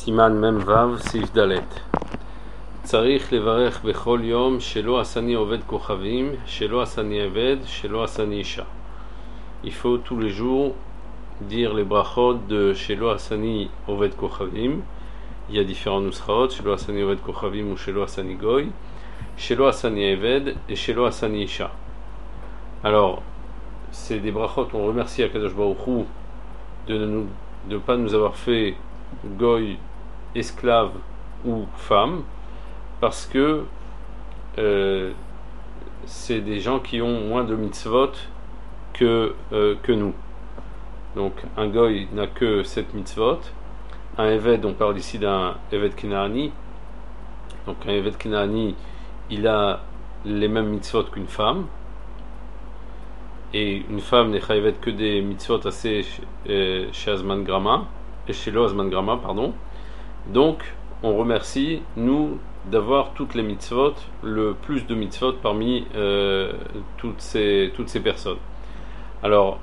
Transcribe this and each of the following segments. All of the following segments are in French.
סימן מ"ו סעיף ד' צריך לברך בכל יום שלא עשני עובד כוכבים, שלא עשני עבד, שלא עשני אישה. Il faut tous les jours dire les brachot de שלא עשני עובד כוכבים. Il y a différents nusraot, שלא עשני עובד כוכבים ou שלא עשני goy, שלא עשני עבד et שלא עשני אישה. Alors, c'est des brachot, on remercie Akadosh Baruch Hu de ne pas nous avoir fait goy, esclave ou femme, parce que c'est des gens qui ont moins de mitzvot que nous. Donc un goy n'a que 7 mitzvot, un eved, on parle ici d'un eved kinaani, donc un eved kinaani il a les mêmes mitzvot qu'une femme, et une femme n'est chayavet que des mitzvot assez chez Azman Grama, et chez le Azman Grama, pardon. Donc on remercie nous d'avoir toutes les mitzvot, le plus de mitzvot parmi toutes ces personnes. Alors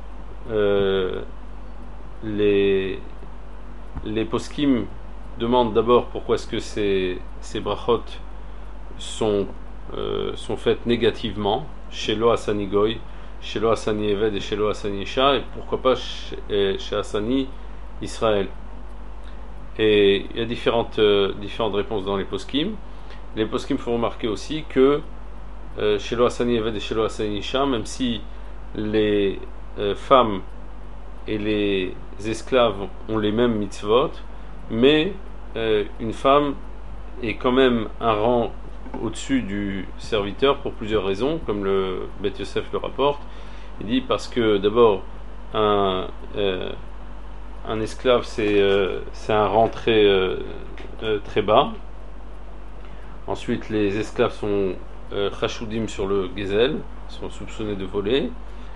les poskim demandent d'abord pourquoi est-ce que ces brachot sont faites négativement chez Lo Hasani Goy, chez Lo Hasani Eved et chez Lo Hasani Isha, et pourquoi pas chez Hasani Israël. Et il y a différentes réponses dans les poskim. Les poskim font remarquer aussi que chez Lo Hasani Eved et chez Lo Hasani Isha, même si les femmes et les esclaves ont les mêmes mitzvot, mais une femme est quand même un rang au-dessus du serviteur pour plusieurs raisons, comme le Bet Yosef le rapporte. Il dit parce que d'abord un esclave c'est un rang très bas. Ensuite les esclaves sont chashoudim sur le gezel, sont soupçonnés de voler.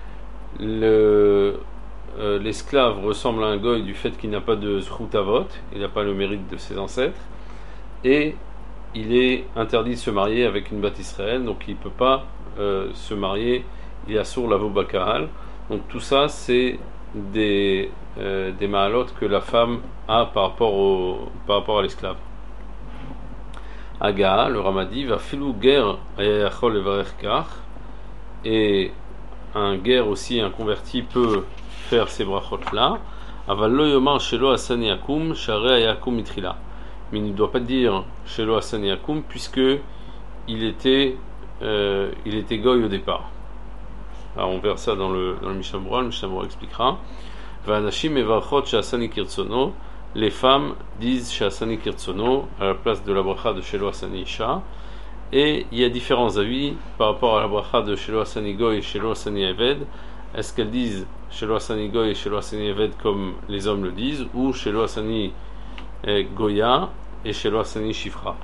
L'esclave ressemble à un goy du fait qu'il n'a pas de zchut avot, il n'a pas le mérite de ses ancêtres, et il est interdit de se marier avec une bat Israël, donc il ne peut pas se marier, il est assour lavo bakahal. Donc tout ça c'est des ma'alot que la femme a par rapport à l'esclave. Aga, le Ramadi, va filou guerre ayachol levarech kach, et un guerre aussi, un converti peut faire ces brachot là. Aval lo yomar shelo asani akum sharei ayakum itrila. Mais il ne doit pas dire shelo asani akum puisque il était goy au départ. Alors on verra ça dans le Mishnah Berurah. Le Mishnah Berurah expliquera. Va'anashim evarchot she'asani kirtzono. Les femmes disent she'asani kirtzono à la place de la bracha de shelo asani isha. Et il y a différents avis par rapport à la bracha de shelo asani goy et shelo asani eved. Est-ce qu'elles disent shelo asani goy et shelo asani eved comme les hommes le disent, ou shelo asani goya et shelo asani shifra?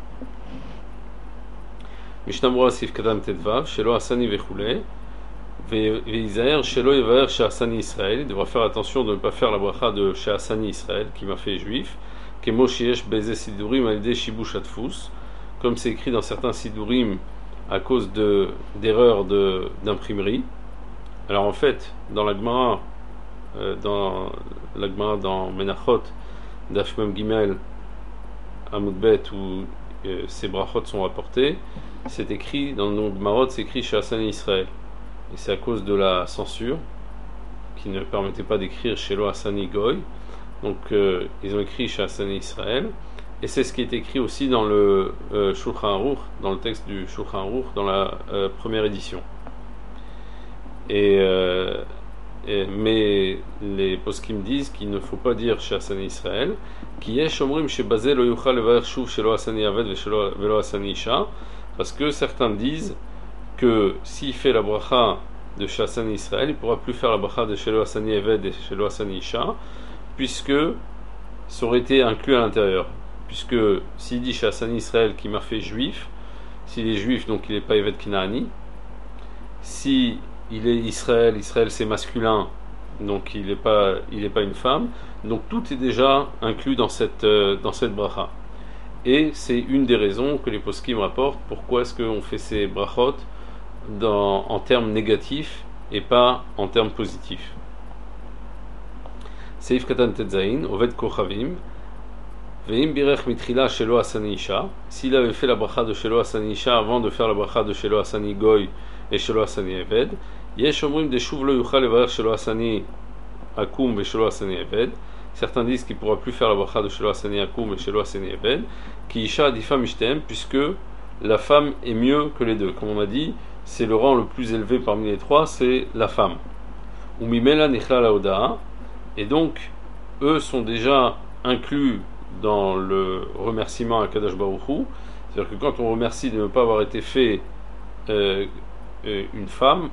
Mishnah Berurah sif kadam tetvav shelo asani vechule veizaer shelo yevaer she'asani Israël. Il devra faire attention de ne pas faire la bracha de she'asani Israël qui m'a fait juif, kemo sheyesh beze sidurim alide shibush atfus, comme c'est écrit dans certains sidurim à cause d'erreurs d'imprimerie. Alors en fait, dans la Gemara, dans Menachot, Daf Mem Gimel, Amud Bet, où ces brachot sont rapportés, c'est écrit, dans le nom de Marot, c'est écrit chez Hasani Israël. Et c'est à cause de la censure, qui ne permettait pas d'écrire chez Lo Hasani Goy. Donc ils ont écrit chez Hasani Israël. Et c'est ce qui est écrit aussi dans le Shulchan Aruch, dans le texte du Shulchan Aruch, dans la première édition. Mais les poskim disent qu'il ne faut pas dire chez Hasani Israël, qui est shomrim chez Bazel lo yuchal levarer shuv chez Lo Hasani Aved velo Hasani Isha, parce que certains disent que s'il fait la bracha de chez Hasani Israël, il ne pourra plus faire la bracha de chez Lo Hasani Aved et chez Lo Hasani Isha, puisque ça aurait été inclus à l'intérieur. Puisque s'il dit chez Hasani Israël qui m'a fait juif, s'il est juif donc il n'est pas Eved Kinaani, si il est Israël c'est masculin, donc il n'est pas une femme, donc tout est déjà inclus dans cette bracha. Et c'est une des raisons que les poskim rapportent pourquoi est-ce qu'on fait ces brachot en termes négatifs et pas en termes positifs. Seif Katan Tetzain, Oved Kochavim, Ve'im birech mitrila shelo asani isha. S'il avait fait la bracha de shelo asani isha avant de faire la bracha de shelo asani goy et shelo asani eved, yesh omrim de shuv lo yuchal levarer shelo asani akum ve shelo asani eved. Certains disent qu'il ne pourra plus faire la bracha de shelo asani akum et shelo asani eved, ki isha adifa mishtem, puisque la femme est mieux que les deux. Comme on a dit, c'est le rang le plus élevé parmi les trois, c'est la femme. Ou mimela nichla la odaa, et donc eux sont déjà inclus dans le remerciement à Kadosh Baruch Hu. C'est-à-dire que quand on remercie de ne pas avoir été fait une femme,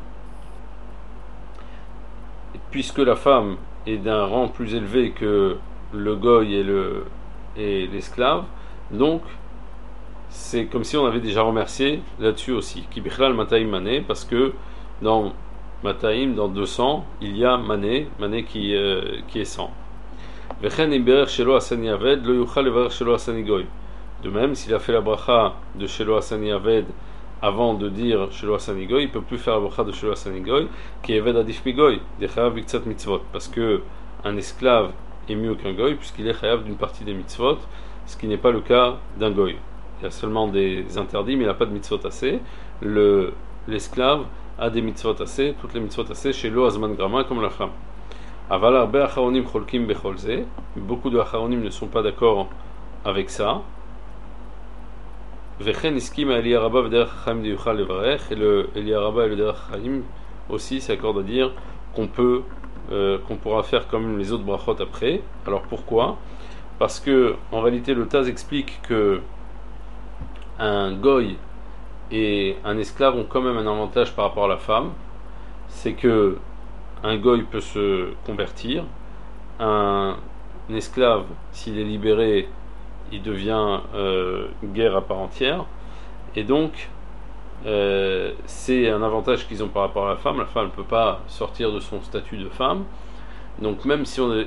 puisque la femme est d'un rang plus élevé que le goy et l'esclave, donc c'est comme si on avait déjà remercié là-dessus aussi. Ki bichlal mataim mané, parce que dans mataim, dans 200, il y a mané qui est 100. De même, s'il a fait la bracha de Shelo Asani Aved avant de dire Shelo Asani Goy, il ne peut plus faire la bracha de Shelo Asani Goy, qui est Eved Adif Migoy, des Chayav Biktsat Mitzvot, parce que un esclave est mieux qu'un Goy, puisqu'il est Chayav d'une partie des Mitzvot, ce qui n'est pas le cas d'un Goy. Il y a seulement des interdits, mais il n'a pas de Mitzvot assez. L'esclave a des Mitzvot assez, toutes les Mitzvot assez, chez Lo Azman Grama, comme la femme. Aval arbe acharonim cholkim becholze. Beaucoup de acharonim ne sont pas d'accord avec ça. Vechen iskim ali araba v'derech chaim de yuchal levarech. Et le Eli Araba et le derech chaim aussi s'accordent à dire qu'on pourra faire comme les autres brachot après. Alors pourquoi? Parce que en réalité le Taz explique que un goy et un esclave ont quand même un avantage par rapport à la femme. C'est que un goy peut se convertir, un esclave, s'il est libéré, il devient guerre à part entière, et donc c'est un avantage qu'ils ont par rapport à la femme. La femme ne peut pas sortir de son statut de femme, donc même si on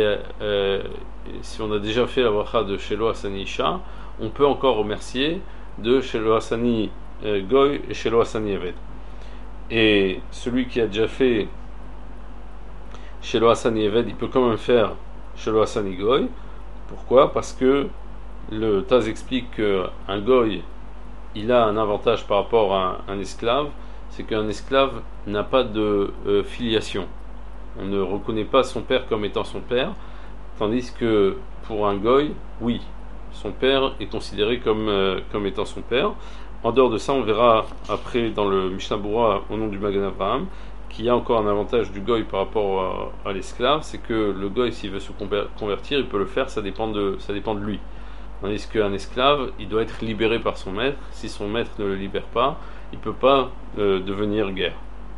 a déjà fait la bracha de Shelo Asani Isha, on peut encore remercier de Shelo Asani Goy et Shelo Asani Eved. Et celui qui a déjà fait Shelo Asani Eved, il peut quand même faire Shelo Asani Goy. Pourquoi? Parce que le Taz explique qu'un Goy, il a un avantage par rapport à un esclave, c'est qu'un esclave n'a pas de filiation. On ne reconnaît pas son père comme étant son père, tandis que pour un Goy, oui, son père est considéré comme étant son père. En dehors de ça, on verra après dans le Mishnah Berurah au nom du Magen Avraham qu'il y a encore un avantage du goy par rapport à l'esclave, c'est que le goy, s'il veut se convertir, il peut le faire, ça dépend de lui. Tandis qu'un esclave, il doit être libéré par son maître. Si son maître ne le libère pas, il ne peut pas devenir guerre.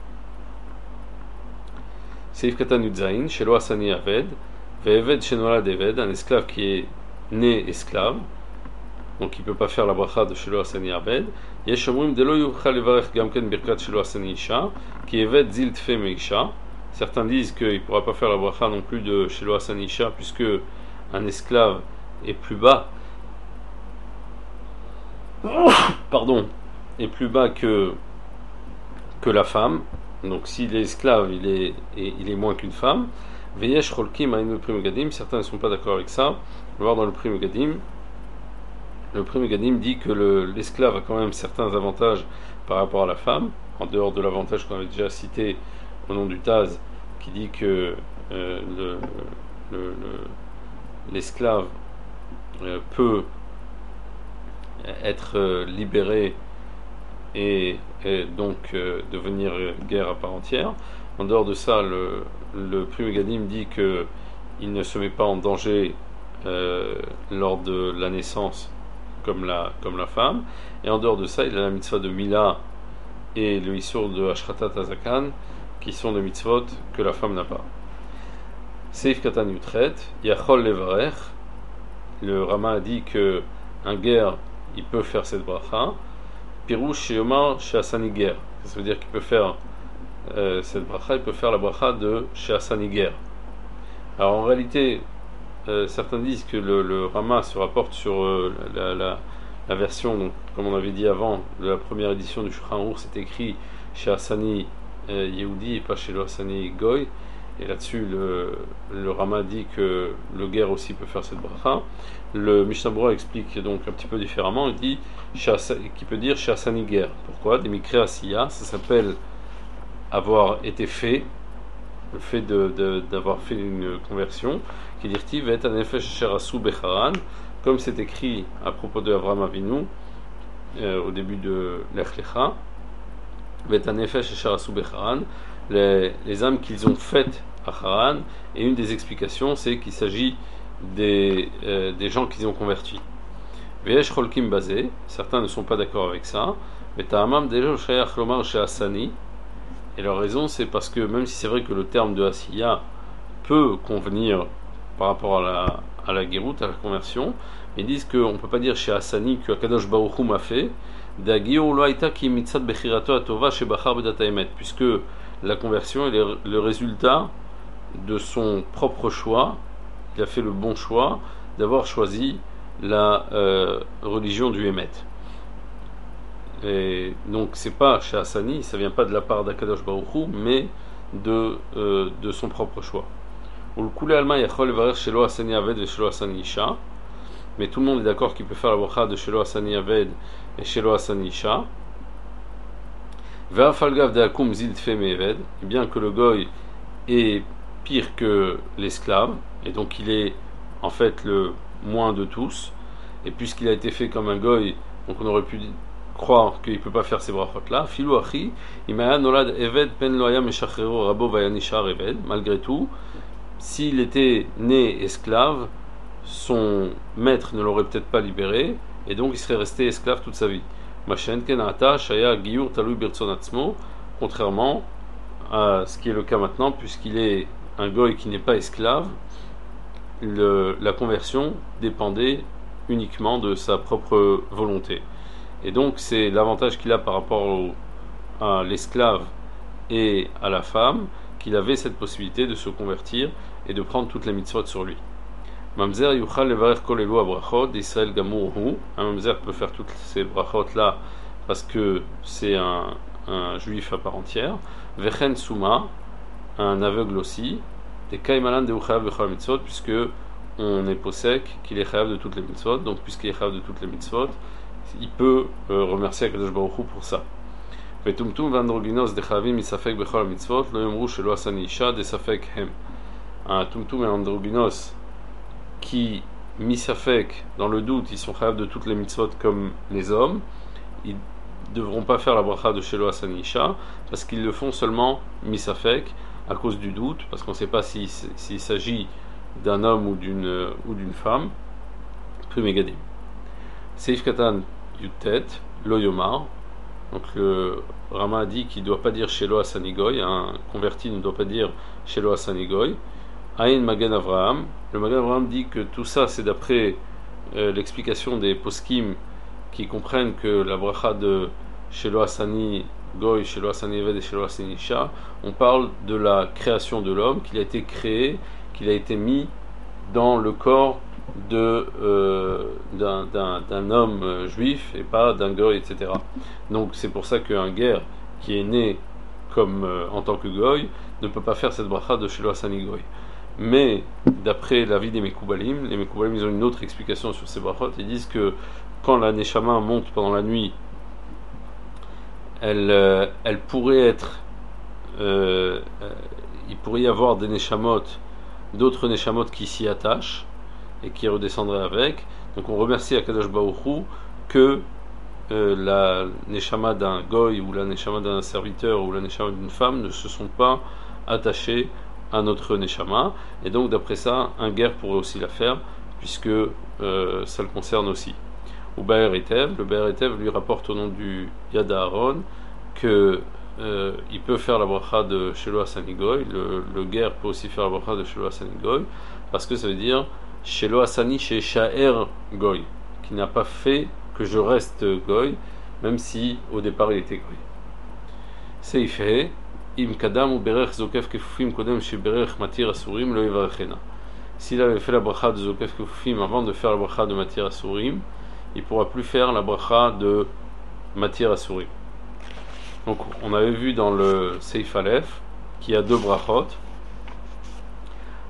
Seif Katan Yudzaïn, Shelo Asani Aved, Ve'eved Shenolad Eved, un esclave qui est né esclave, donc il ne peut pas faire la bracha de Shelo Asani Aved. Yesh omrim de lo yuchal levarech gamken birkat Shelo Asani Isha, qui eved zil tfe meisha. Certains disent qu'il ne pourra pas faire la bracha non plus de Shelo Asani Isha, puisque un esclave est plus bas, est plus bas que la femme. Donc s'il est esclave, il est moins qu'une femme. Veyesh cholkim aïn le Pri Megadim. Certains ne sont pas d'accord avec ça. On va voir dans le Pri Megadim. Le Pri Megadim dit que l'esclave a quand même certains avantages par rapport à la femme, en dehors de l'avantage qu'on avait déjà cité au nom du Taz, qui dit que l'esclave peut être libéré et donc devenir guerre à part entière. En dehors de ça, le Pri Megadim dit qu'il ne se met pas en danger lors de la naissance comme la femme. Et en dehors de ça, il a la mitzvah de Mila et le Issour de Ashratat Azakan, qui sont des mitzvot que la femme n'a pas. Seif Katan Yutret, Yachol Levarech, le Rama a dit que un guerre, il peut faire cette bracha. Pirouche Sheyomar Sheasani Ger, ça veut dire qu'il peut faire cette bracha, il peut faire la bracha de Sheasani Ger. Alors en réalité, certains disent que le Rama se rapporte sur la version, donc, comme on avait dit avant, de la première édition du Shulchan Aruch, c'est écrit chez Hassani Yehudi et pas chez le Hassani Goy. Et là-dessus, le Rama dit que le guerre aussi peut faire cette bracha. Le Mishnah Berurah explique donc un petit peu différemment. Il dit qu'il peut dire Shasani guerre. Pourquoi? Des mikre asiya, ça s'appelle avoir été fait, le fait d'avoir fait une conversion, qui dit va être un nefesh sherasu becharan, comme c'est écrit à propos de Avraham Avinu au début de Lech Lecha, va être un nefesh sherasu becharan, les âmes qu'ils ont faites à Haran, et une des explications c'est qu'il s'agit des gens qu'ils ont convertis. Veyesh cholkim basé, certains ne sont pas d'accord avec ça, mais ta'amam dejo shayach lomar she'asani. Et leur raison, c'est parce que même si c'est vrai que le terme de Asiya peut convenir par rapport à la Géroute, à la conversion, ils disent qu'on ne peut pas dire chez Hassani que Akadosh Baruch Hu m'a fait, puisque la conversion est le résultat de son propre choix. Il a fait le bon choix d'avoir choisi la religion du Hémet. Et donc c'est pas chez Hassani, ça vient pas de la part d'Akadosh Baruch Hu, mais de son propre choix. Mais tout le monde est d'accord qu'il peut faire la bracha de Shelo Hassani Aved et Shelo Hassani Isha. Et bien que le goy est pire que l'esclave, et donc il est en fait le moins de tous, et puisqu'il a été fait comme un goy, donc on aurait pu croire qu'il ne peut pas faire ces brachot là. Filou achi, imaya nolad eved pen loya meshachrero rabo vayanishar eved. Malgré tout, s'il était né esclave, son maître ne l'aurait peut-être pas libéré, et donc il serait resté esclave toute sa vie. Machen ken ata shaya giyur talui birtzon atzmo. Contrairement à ce qui est le cas maintenant, puisqu'il est un goy qui n'est pas esclave, la conversion dépendait uniquement de sa propre volonté. Et donc c'est l'avantage qu'il a par rapport à l'esclave et à la femme, qu'il avait cette possibilité de se convertir et de prendre toutes les mitzvot sur lui. Mamzer yuchal levarer kol elu abrachot d'Israël gamur hu. Un mamzer peut faire toutes ces brachot là parce que c'est un juif à part entière. Vechen souma, un aveugle aussi. Des kaimalan de uchav bechol mitzvot, puisque on est posek qu'il est chayav de toutes les mitzvot. Donc puisqu'il est chayav de toutes les mitzvot, il peut remercier Akadosh Baruch Hu pour ça. Vetumtum vandroginos dechavim misafek bechol mitzvot lo yomru shelo asani isha desafek hem. Un tumtum et androginos qui misafek dans le doute, ils sont chayav de toutes les mitzvot comme les hommes, ils devront pas faire la bracha de shelo asani isha parce qu'ils le font seulement misafek à cause du doute, parce qu'on ne sait pas s'il s'agit d'un homme ou d'une femme. Primegadim. Seif katan yutet lo yomar. Donc le Rama a dit qu'il ne doit pas dire Shelo Hassani Goy, un converti ne doit pas dire Shelo Hassani Goy. Aïn Magen Avraham. Le Magen Avraham dit que tout ça c'est d'après l'explication des poskim qui comprennent que la bracha de Shelo Hassani Goy, Shelo Hassani Eved et Shelo Hassani Isha, on parle de la création de l'homme, qu'il a été créé, qu'il a été mis dans le corps d'un homme juif et pas d'un goy, etc. Donc c'est pour ça qu'un guerre qui est né comme en tant que goy ne peut pas faire cette bracha de Shelo Hassani Goy. Mais d'après l'avis des Mekoubalim, les Mekoubalim ils ont une autre explication sur ces brachot. Ils disent que quand la Neshama monte pendant la nuit, elle pourrait être il pourrait y avoir des Neshamot, d'autres Neshamot qui s'y attachent et qui redescendraient avec. Donc on remercie Akadosh Baruch Hu que la Neshama d'un goy ou la Neshama d'un serviteur ou la Neshama d'une femme ne se sont pas attachés à notre Neshama, et donc d'après ça un guerre pourrait aussi la faire puisque ça le concerne aussi. Ou Baer Etev, le Baer Etev lui rapporte au nom du Yad Aaron que il peut faire la bracha de Shelo Hassani Goy, le guerre peut aussi faire la bracha de Shelo Hassani Goy, parce que ça veut dire Shelo Hassani chez Sha'er Goy, qui n'a pas fait que je reste Goy, même si au départ il était Goy. Seifhe, Im Kadam ou Berech Zokef Kefufim Kodem chez Berech Matir Asurim Lo Yivarechena. S'il avait fait la bracha de Zokef Kefufim avant de faire la bracha de Matir Asurim, il ne pourra plus faire la bracha de Matir Asurim. Donc on avait vu dans le Seif Aleph qu'il y a deux brachot.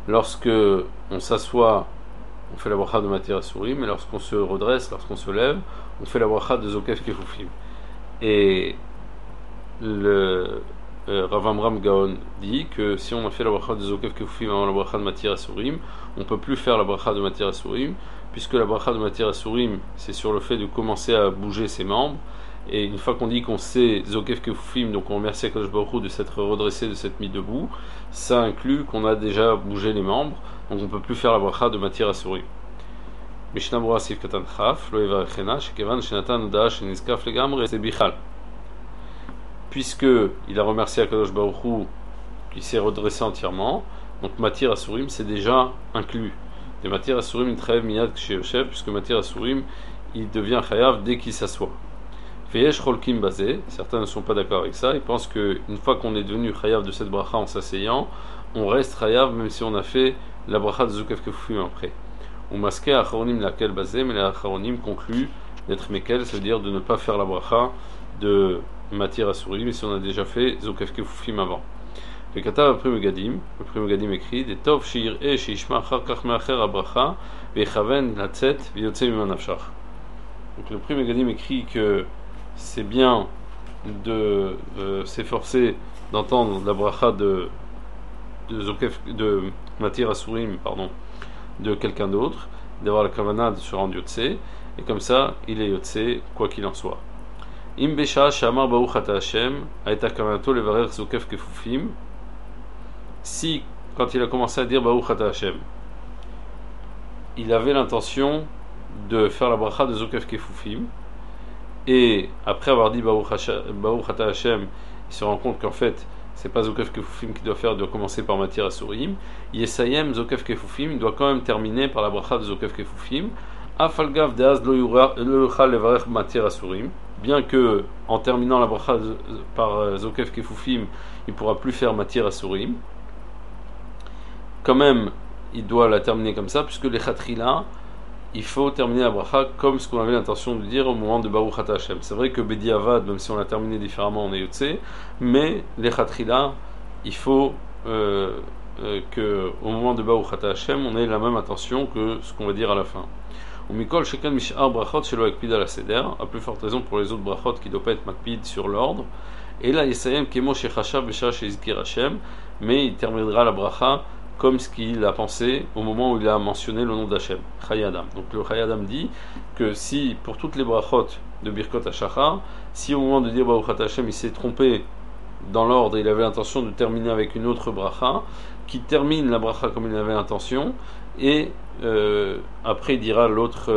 lorsque on s'assoit, on fait la bracha de Matir Asurim, et lorsqu'on se redresse, lorsqu'on se lève, on fait la bracha de Zokef Kefufim. Et le Rav Amram Gaon dit que si on a fait la bracha de Zokef Kefufim avant la bracha de Matir Asurim, on ne peut plus faire la bracha de Matir Asurim, puisque la bracha de Matir Asurim, c'est sur le fait de commencer à bouger ses membres. Et une fois qu'on dit qu'on sait Zokef Kefufim, donc on remercie Akadosh Baruch Hu de s'être redressé, de s'être mis debout, ça inclut qu'on a déjà bougé les membres, donc on ne peut plus faire la bracha de Matir Asurim. Mishnah Berurah Sif Katan Chaf, Lo Yevarechena, Shekevan Shenatan Udaa Sheniskaf Legamre, c'est Bichal. Puisque il a remercié Akadosh Baruch Hu, qui s'est redressé entièrement, donc Matir Asurim c'est déjà inclus. Et Matir Asurim il travaille miyad k'sheyoshev, puisque Matir Asurim il devient chayav dès qu'il s'assoit. Feyesh Cholkim Bazé, certains ne sont pas d'accord avec ça, ils pensent qu'une fois qu'on est devenu chayav de cette bracha en s'asseyant, on reste chayav même si on a fait la bracha de Zokef Kefufim après. Ou masqué acharonim laquelle Bazé, mais les acharonim concluent d'être mekel, c'est-à-dire de ne pas faire la bracha de Matir Asurim si on a déjà fait Zokef Kefufim avant. Le Katav après Megadim écrit des Tov Shir E Shishma Achar Kach Meacher Abracha Vechaven Latzet Viyotze Miman Nafshach. Donc le Prix Megadim écrit que c'est bien de s'efforcer d'entendre la bracha de Matir Asurim, de quelqu'un d'autre, d'avoir la kavana de se rendre Yotze, et comme ça il est Yotze quoi qu'il en soit. Im Besha Shamar Baruch Ata Hashem Aeta Kavanato Levarer Zokef Kefufim. Si, quand il a commencé à dire Baruch Ata Hashem, il avait l'intention de faire la bracha de Zokef Kefufim, et après avoir dit Baruch Ata Hashem, il se rend compte qu'en fait, c'est pas Zokef Kefufim qu'il doit faire, il doit commencer par Matir Asurim. Yesayem Zokef Kefufim, il doit quand même terminer par la bracha de Zokef Kefufim. Afalgav Deaz Lo Yuchal Levarech Matir Asurim, bien que en terminant la bracha par Zokef Kefufim, il ne pourra plus faire Matir Asurim. Quand même, il doit la terminer comme ça, puisque les Khatrila, il faut terminer la bracha comme ce qu'on avait l'intention de dire au moment de Baruch Ata Hashem. C'est vrai que Bedi Avad, même si on l'a terminé différemment, on est Yotze, mais les Khatrila, il faut qu'au moment de Baruch Ata Hashem, on ait la même intention que ce qu'on va dire à la fin. Ou Mikol Shekan Mishar Brachot Shelo Akpid Ala Seder, à plus forte raison pour les autres brachot qui ne doivent pas être makpid sur l'ordre. Et là, Yesayem Kemo Shechashav Besha Shezkir Hashem, mais il terminera la bracha comme ce qu'il a pensé au moment où il a mentionné le nom d'Hachem, Chayadam. Donc le Chayadam dit que si, pour toutes les brachot de Birkot HaShachar, si au moment de dire Baruch Ata Hashem, il s'est trompé dans l'ordre, il avait l'intention de terminer avec une autre bracha, qui termine la bracha comme il avait l'intention, et après il dira l'autre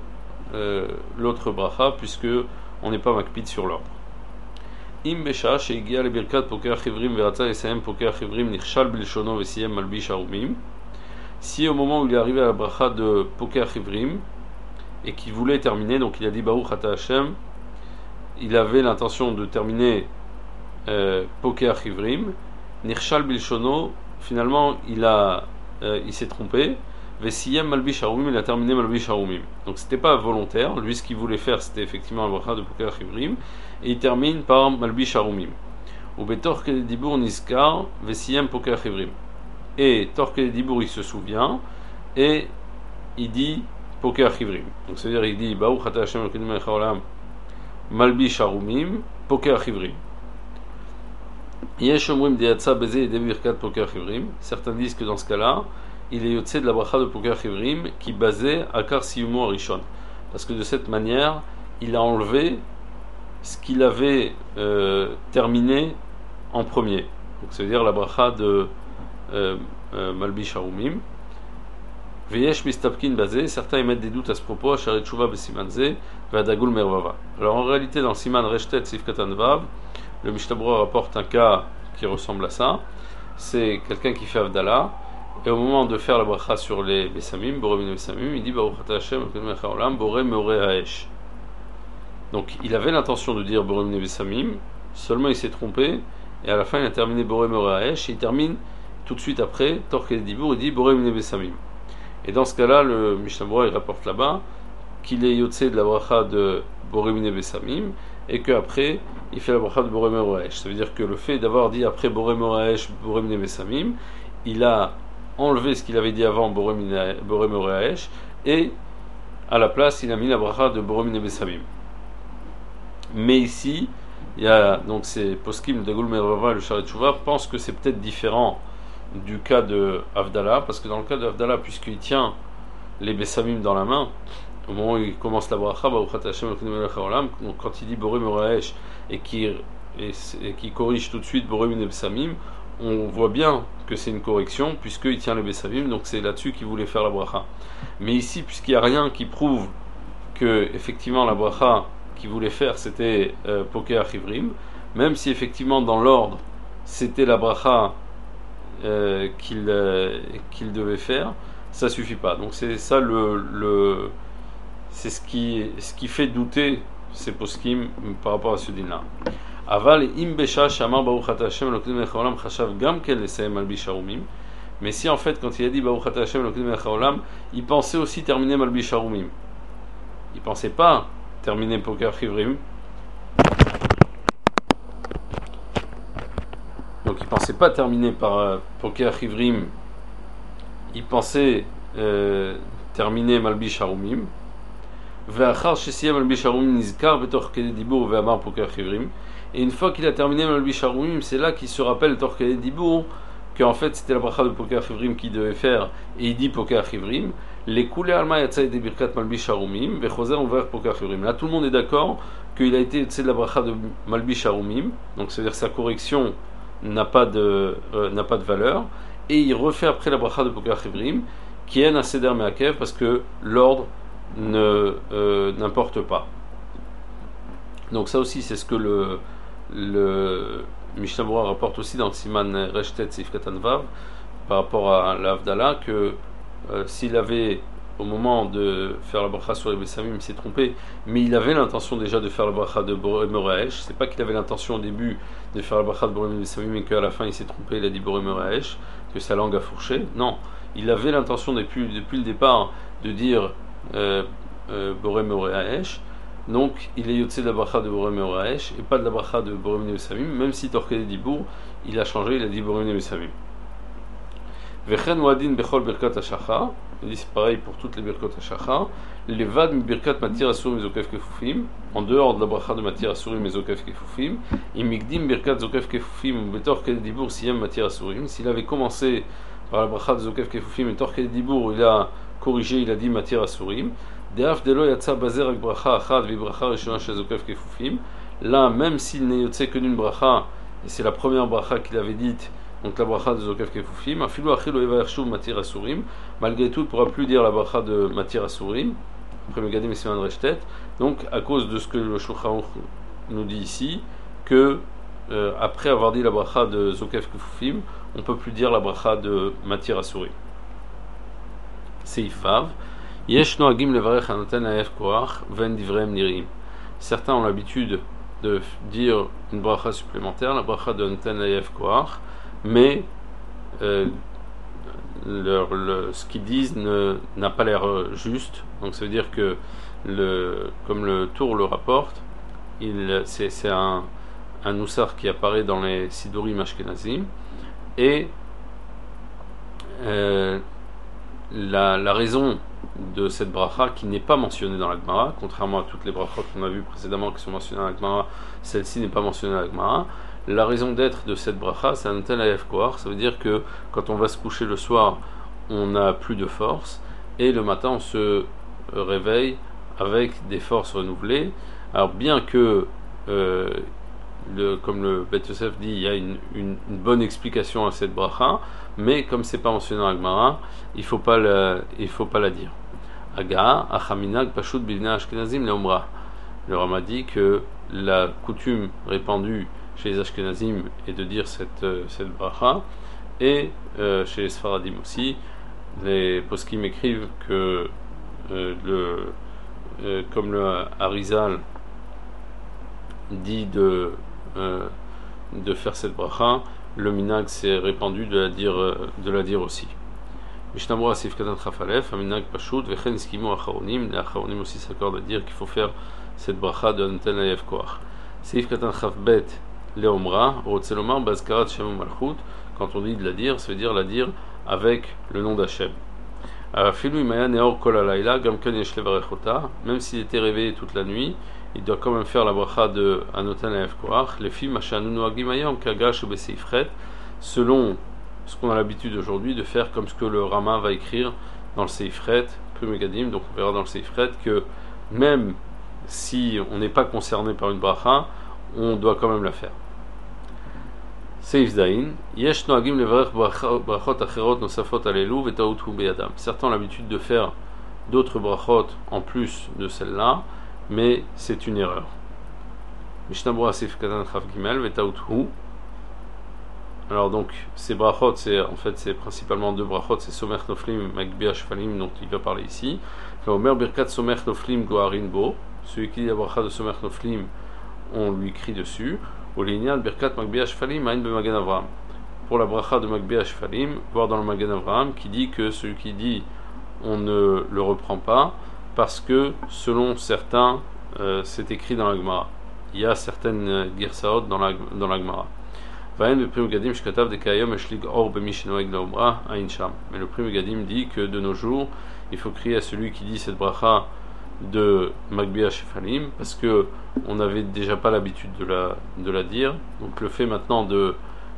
bracha, puisque on n'est pas makpid sur l'ordre. Im Besha she'igia le birkat pokei achivrim ve'ratza lesayem pokei achivrim nichshal bilshono ve'siyem malbish harumim. Si au moment où il est arrivé à la bracha de pokei achivrim et qu'il voulait terminer, donc il a dit Baruch Ata Hashem, il avait l'intention de terminer pokei achivrim, nichshal bilshono, finalement il s'est trompé. Ve'siyem malbish harumim, il a terminé malbish harumim. Donc c'était pas volontaire, lui ce qu'il voulait faire c'était effectivement la bracha de pokei achivrim. Et il termine par Malbish Harumim. Ou Betorke Dibur Niskar, Vesiyem Pokei Achivrim. Et Torke Dibur il se souvient, et il dit Pokei Achivrim. Donc c'est-à-dire il dit Baruch Ata Hashem Elokeinu melech haolam, Malbish Harumim, Pokei Achivrim. Yesh Omrim Deyatsa Beze et Birkat Pokei Achivrim. Certains disent que dans ce cas-là, il est yotze de la bracha de Pokei Achivrim qui basait Akar Siyumo Arishon. Parce que de cette manière, il a enlevé ce qu'il avait terminé en premier. Donc ça veut dire la bracha de Malbish Harumim. Veyesh mistapkin bazé, certains émettent des doutes à ce propos, à Sharet Tshuva besimanze, ve'adagul mervava. Alors en réalité, dans le siman Reshtet Sifkatan Vav, le Mishnah Berurah rapporte un cas qui ressemble à ça. C'est quelqu'un qui fait Avdallah, et au moment de faire la bracha sur les Besamim, Boré Mine Besamim, il dit Baruch Ata Hashem, Boré Meoreh Haesh. Donc il avait l'intention de dire Boré Mine Besamim, seulement il s'est trompé, et à la fin il a terminé Boré Meoreh Haesh, et il termine tout de suite après, Torke Dibour, il dit Boré Mine Besamim. Et dans ce cas-là, le Mishnah Berurah il rapporte là-bas qu'il est yotze de la bracha de Boré Mine Besamim, et qu'après il fait la bracha de Boré Meoreh Haesh. Ça veut dire que le fait d'avoir dit après Boré Meoreh Haesh, Boré Mine Besamim, il a enlevé ce qu'il avait dit avant Boré Moréaesh, et à la place il a mis la bracha de Boré Mine Bessamim. Mais ici, il y a donc ces poskim de Goul Merava et le Sharet Shuvah pensent que c'est peut-être différent du cas de Havdalah, parce que dans le cas de Havdalah, puisqu'il tient les Bessamim dans la main, au moment où il commence la bracha, donc quand il dit Boré Moréaesh et qui corrige tout de suite Boré Mine Bessamim, on voit bien que c'est une correction puisqu'il tient les Bessamim, donc c'est là-dessus qu'il voulait faire la bracha. Mais ici, puisqu'il n'y a rien qui prouve que effectivement la bracha qu'il voulait faire c'était Pokeh Achivrim, même si effectivement dans l'ordre c'était la bracha qu'il devait faire, ça suffit pas. Donc c'est ça c'est ce qui fait douter ces poskim par rapport à ce din-là. Aval im besha shamar baruch ata Hashem Elokeinu melech haolam chashav gam ken lesayem malbish harumim. Mais si en fait quand il a dit baruch ata Hashem Elokeinu melech haolam, il pensait aussi terminer malbish harumim. Il pensait pas terminer Pokeh Achivrim. Donc il pensait pas terminer par Pokeh Achivrim. Il pensait terminer malbish harumim. Ve'achar shesiyam malbish harumim nizkar betoch kedei dibur ve'amar Pokeh Achivrim. Et une fois qu'il a terminé Malbish Harumim, c'est là qu'il se rappelle Tor Kedei Dibour qu'en fait c'était la bracha de Pokeh Achivrim qu'il devait faire, et il dit Pokeh Achivrim. Les koulé alma yatzai de birkat Malbish Harumim vechoser ouvert Pokeh Achivrim. Là tout le monde est d'accord qu'il a été de la bracha de Malbish Harumim, donc c'est-à-dire que sa correction n'a pas de valeur, et il refait après la bracha de Pokeh Achivrim qui est un seder meakev parce que l'ordre n'importe pas. Donc ça aussi c'est ce que le Mishnah Berurah rapporte aussi dans le Siman Reshtet Seif Katan Vav par rapport à l'Havdalah que s'il avait au moment de faire la bracha sur les Bessamim il s'est trompé, mais il avait l'intention déjà de faire la bracha de Boré Moréaesh. C'est pas qu'il avait l'intention au début de faire la bracha de Boré Bessamim et qu'à la fin il s'est trompé, il a dit Boré Moréaesh, que sa langue a fourché. Non, il avait l'intention depuis le départ de dire Boré Moréaesh. Donc il est yotzé de la bracha de Boré Moréaesh et pas de la bracha de Boré Mine Bessamim, même si Tor Kedei Dibour il a changé, il a dit Boré Mine Bessamim. Vechen wadin bechol birkat hashachar, il dit c'est pareil pour toutes les birkat hashachar, levad mi birkat matir asurim zokef kefufim, en dehors de la bracha de matir asurim et zokef kefufim, imigdim birkat zokef kefufim betor Kedei Dibour siyam matir asurim. S'il avait commencé par la bracha de zokef kefufim et Tor Kedei Dibour il a corrigé, il a dit matir asurim. Là, même s'il n'est yotzé que d'une bracha, et c'est la première bracha qu'il avait dite, donc la bracha de Zokef Kefufim, malgré tout, il ne pourra plus dire la bracha de Matir Asurim, après Megadim et Siman Reshtet, donc à cause de ce que le Shulchan Aruch nous dit ici, que après avoir dit la bracha de Zokef Kefufim, on ne peut plus dire la bracha de Matir Asurim. Seifav. Certains ont l'habitude de dire une bracha supplémentaire, la bracha de Nten Ayef Koach, mais ce qu'ils disent n'a pas l'air juste. Donc ça veut dire que, comme le Tour le rapporte, c'est un noussar qui apparaît dans les Sidurim Ashkenazim, et la raison de cette bracha qui n'est pas mentionnée dans la Gemara, contrairement à toutes les brachot qu'on a vues précédemment qui sont mentionnées dans la Gemara, celle-ci n'est pas mentionnée dans la Gemara. La raison d'être de cette bracha, c'est un tel ayef koach, ça veut dire que quand on va se coucher le soir, on n'a plus de force, et le matin on se réveille avec des forces renouvelées. Alors bien que comme le Bet Yosef dit, il y a une bonne explication à cette bracha, mais comme c'est pas mentionné dans la Gemara, il faut pas la dire. Aga, Achaminag, Pashut, Bivna, Ashkenazim, Leomra. Le Rama dit que la coutume répandue chez les Ashkenazim est de dire cette bracha, et chez les Sfaradim aussi, les poskim écrivent que comme le Harizal dit de faire cette bracha, le minag s'est répandu de la dire aussi. Mishnah Berurah Seif Katan Chaf Alef, Aminag Pashut, Vechen Iskimu Acharonim, les Acharonim aussi s'accordent à dire qu'il faut faire cette bracha de Nten Ayef Koach. Seif Katan Chaf Bet, Leomra, Rotzelomar, Bazkarat Shem Malchut, quand on dit de la dire, ça veut dire la dire avec le nom d'Hachem. Filou imaya neor kol halayla, gam ken yesh levarech ota, même s'il était réveillé toute la nuit, il doit quand même faire la bracha de Anotan Lev Koach, les films Hashanu Noagim Ayom, Kagash ou Beseifret, selon ce qu'on a l'habitude aujourd'hui de faire, comme ce que le Rama va écrire dans le Seifret, peu Megadim, donc on verra dans le Seifret que même si on n'est pas concerné par une bracha, on doit quand même la faire. Seif Zain, Yesh Noagim Levarech Brachot Acherot Nosafot Alelu Vetaut Hu Beyadam. Certains ont l'habitude de faire d'autres brachot en plus de celle-là, mais c'est une erreur. Mishnah Berurah Seif Katan Chav Gimel Vetaut Hu. Alors donc ces brachot, c'est principalement deux brachot, c'est Somer Noflim Magbiah Shfalim dont il va parler ici. Omer Birkat Somer Noflim Goharin Bo, celui qui dit la bracha de Somer Noflim, on lui crie dessus. Au Lignan Birkat Magbiah Shfalim Ain Be Magen Avraham. Pour la bracha de Magbiah Shfalim, voir dans le Magen Avraham qui dit que celui qui dit on ne le reprend pas parce que selon certains c'est écrit dans la Gemara. Il y a certaines girsaot dans la Gemara. Mais le Pri Megadim dit que de nos jours, il faut crier à celui qui dit cette bracha de Magbiah Shefalim, parce que on n'avait déjà pas l'habitude de la dire. Donc le fait maintenant de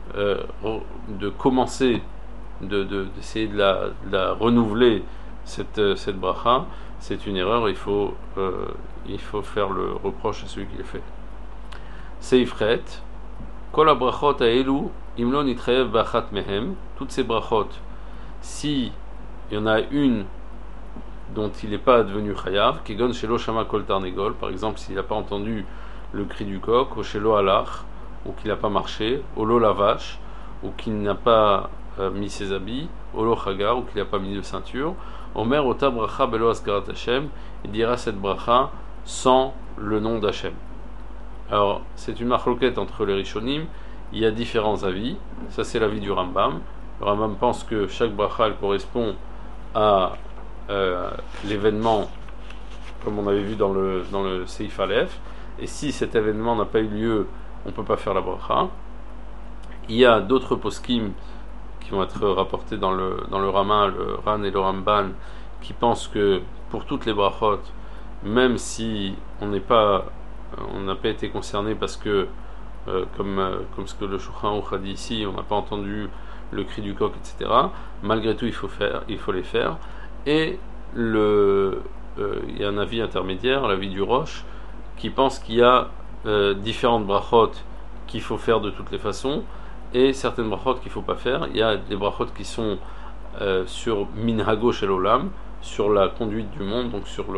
commencer, d'essayer de la renouveler, cette bracha, c'est une erreur. Il faut faire le reproche à celui qui le fait. Seifret. Kol brachot haelu imlo nitchayev bachat mehem. Toutes ces brachot, si il y en a une dont il n'est pas devenu chayav, kegon shelo shama kol tarnegol, par exemple s'il n'a pas entendu le cri du coq, ou shelo halach, ou qu'il n'a pas marché, olo la vache, ou qu'il n'a pas mis ses habits, olo chagar, ou qu'il n'a pas mis de ceinture, omer ota bracha belo asgarat Hashem, il dira cette bracha sans le nom d'Hachem. Alors, c'est une marloquette entre les Rishonim, il y a différents avis, ça c'est l'avis du Rambam. Le Rambam pense que chaque bracha elle correspond à l'événement, comme on avait vu dans le Seif Aleph, et si cet événement n'a pas eu lieu, on ne peut pas faire la bracha. Il y a d'autres poskim qui vont être rapportés dans le Rama, le Ran et le Ramban, qui pensent que pour toutes les brachot, même si on n'a pas été concerné parce que, comme ce que le Shulchan Aruch a dit ici, on n'a pas entendu le cri du coq, etc. Malgré tout, il faut les faire. Et il y a un avis intermédiaire, l'avis du Roche, qui pense qu'il y a différentes brachot qu'il faut faire de toutes les façons, et certaines brachot qu'il ne faut pas faire. Il y a des brachot qui sont sur minhago shel olam, sur la conduite du monde, donc sur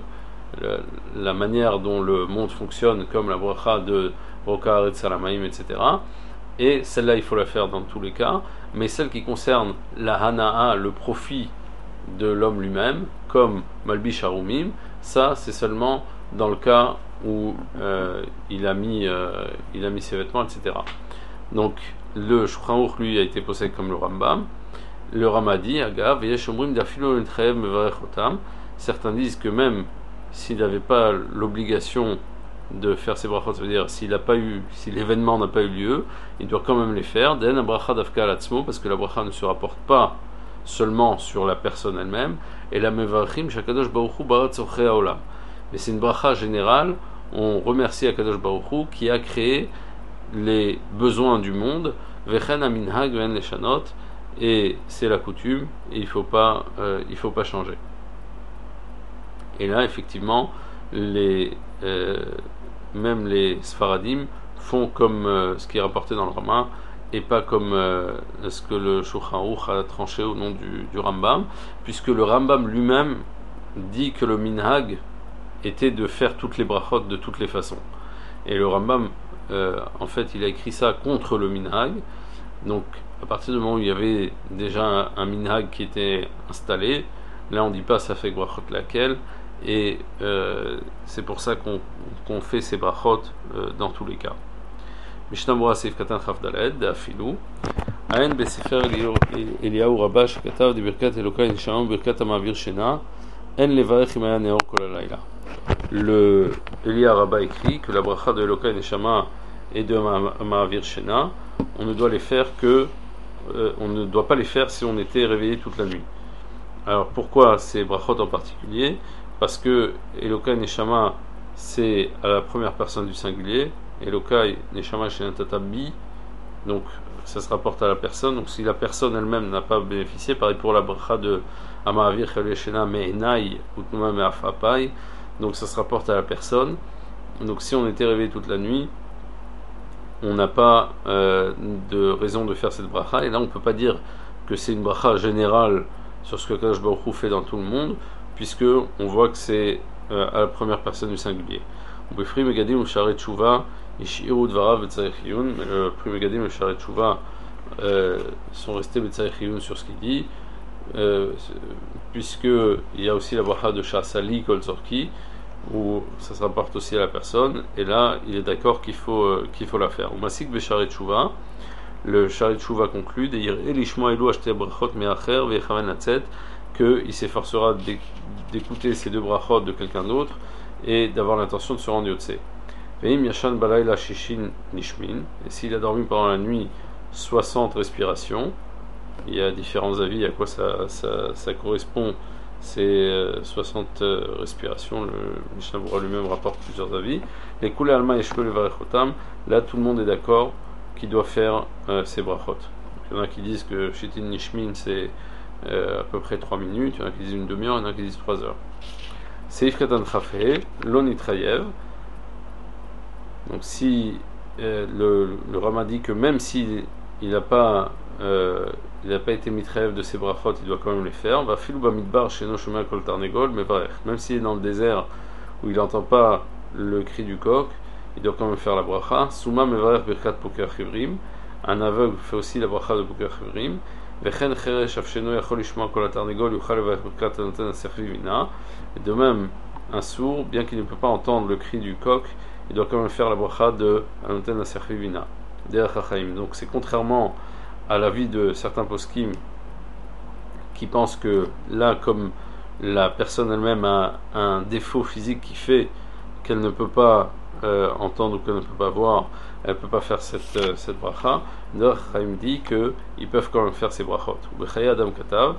la manière dont le monde fonctionne, comme la bracha de Roka Aretz Salamaim, etc. Et celle-là, il faut la faire dans tous les cas. Mais celle qui concerne la Hana'a, le profit de l'homme lui-même, comme Malbish Harumim, ça, c'est seulement dans le cas où il a mis ses vêtements, etc. Donc, le Shulchan Aruch, lui, a été posé comme le Rambam. Le Rama dit, Agav, Yeshomrim d'Afilo Nitchayev Mevarech Otam. Certains disent que même s'il n'avait pas l'obligation de faire ses brachot, ça veut dire si l'événement n'a pas eu lieu, il doit quand même les faire. Den bracha d'afka alatzmo, parce que la bracha ne se rapporte pas seulement sur la personne elle-même, et la mevarchim shakadosh baruch hu baratz ochei haolam. Mais c'est une bracha générale. On remercie Akadosh Baruch Hu qui a créé les besoins du monde. Vechen aminhag ven leshanot, et c'est la coutume, et il faut pas changer. Et là, effectivement, même les Sfaradim font comme ce qui est rapporté dans le Rama, et pas comme ce que le Shulchan Aruch a tranché au nom du Rambam, puisque le Rambam lui-même dit que le minhag était de faire toutes les brachot de toutes les façons. Et le Rambam, en fait, il a écrit ça contre le minhag. Donc, à partir du moment où il y avait déjà un minhag qui était installé, là on ne dit pas ça fait brachot laquelle, et c'est pour ça qu'on fait ces brachot dans tous les cas. Mishnah Berurah Seif Katan Chav Daled d'Afilou Aen Besefer Eliyahu Rabba Shekatav de Birkat Elokai Nishama Birkat Amavir Shena En Levarech Imaya Neor Kol Halayla. Le Eliyahu Rabba écrit que la bracha de Elokai Nishama et de Amavir Shena, on ne doit les faire que on ne doit pas les faire si on était réveillé toute la nuit. Alors pourquoi ces brachot en particulier? Parce que Elokai Neshama, c'est à la première personne du singulier. Elokai Neshama Shenatata Bi, donc ça se rapporte à la personne. Donc si la personne elle-même n'a pas bénéficié, pareil pour la bracha de Amavir Chaleshena Meenai Utnuma Meafapai, donc ça se rapporte à la personne. Donc si on était réveillé toute la nuit, on n'a pas de raison de faire cette bracha. Et là on ne peut pas dire que c'est une bracha générale sur ce que Kadosh Baruch Hu fait dans tout le monde, puisque on voit que c'est à la première personne du singulier. Le Pri Megadim ou Sharet Tshuva Ishiru Dvarav B'Tzarech Iyun. Le Pri Megadim et Sharet Tshuva sont restés B'Tzarech Iyun sur ce qu'il dit, puisque il y a aussi la bracha de Shasali Kol Tzorki, où ça se rapporte aussi à la personne, et là il est d'accord qu'il faut la faire. Ou Masik B'Sharet Tshuva, le Sharet Tshuva conclut qu'il s'efforcera d'écouter ces deux brachot de quelqu'un d'autre et d'avoir l'intention de se rendre Yotse. Et s'il a dormi pendant la nuit 60 respirations, il y a différents avis à quoi ça correspond, ces 60 respirations. Le Mishnah Berurah lui-même rapporte plusieurs avis. Les Kulei Alma Yeshko Levarechotam, là tout le monde est d'accord qui doit faire ces brachot. Il y en a qui disent que Shitin Nishmin c'est à peu près 3 minutes, il y en a qui disent une demi-heure, il y en a qui disent 3 heures. Seif Katan Chafeh, Lonitrayev. Donc si le Rama dit que même s'il n'a pas été mitrayev de ces brachot, il doit quand même les faire. Va filou bamidbar sheno shomea kol tarnegol mevarech. Même s'il est dans le désert où il n'entend pas le cri du coq, il doit quand même faire la bracha. Souma mevarech birkat poker chivrim. Un aveugle fait aussi la bracha de poker chivrim. Vechen cheresh afsheno yachol ishma kol tarnegol yuchal mevarech birkat anoten aservi vina. Et de même, un sourd, bien qu'il ne peut pas entendre le cri du coq, il doit quand même faire la bracha de anoten aservi vina. Donc c'est contrairement à l'avis de certains poskim qui pensent que là, comme la personne elle-même a un défaut physique qui fait qu'elle ne peut pas entendre ou qu'elle ne peut pas voir, elle ne peut pas faire cette bracha. Derech Chaim dit qu'ils peuvent quand même faire ces brachot. Adam Katav,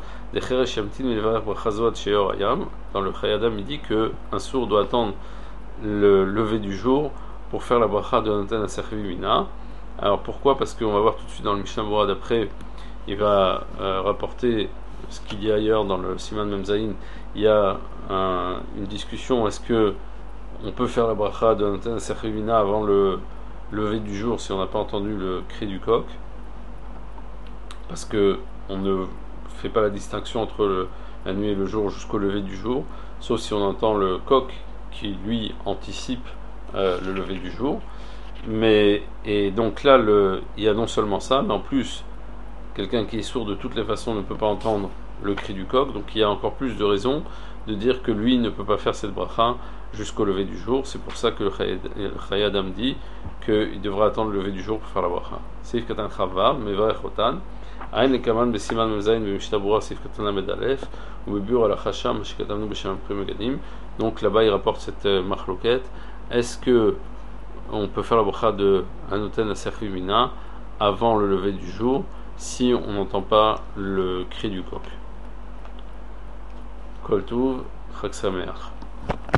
dans le Chayei Adam, il dit qu'un sourd doit attendre le lever du jour pour faire la bracha de Anoten Aservi Vina. Alors pourquoi? Parce qu'on va voir tout de suite dans le Mishnah Berurah d'après, il va rapporter ce qu'il y a ailleurs dans le Siman Memzaïn. Il y a une discussion, est-ce que on peut faire la bracha de Anoten Aservi Vina avant le lever du jour si on n'a pas entendu le cri du coq? Parce que on ne fait pas la distinction entre la nuit et le jour jusqu'au lever du jour, sauf si on entend le coq qui lui anticipe le lever du jour. Et donc là, il y a non seulement ça, mais en plus, quelqu'un qui est sourd de toutes les façons ne peut pas entendre le cri du coq, donc il y a encore plus de raisons de dire que lui ne peut pas faire cette bracha jusqu'au lever du jour. C'est pour ça que le Chayei Adam dit qu'il devra attendre le lever du jour pour faire la bracha. Seif Katan Chavav, Mevarech Otan, Ain Lekaman Besiman Memzayin B'Mishnah Berurah Seif Katan Lamed Alef, ou Bebur Al Hacham Shekatamnu B'Shem Pri Megadim. Donc là-bas il rapporte cette machloket. Est-ce que on peut faire la bracha de Anoten Aservi Vina avant le lever du jour si on n'entend pas le cri du coq? Kol Tuv, Chag Sameach.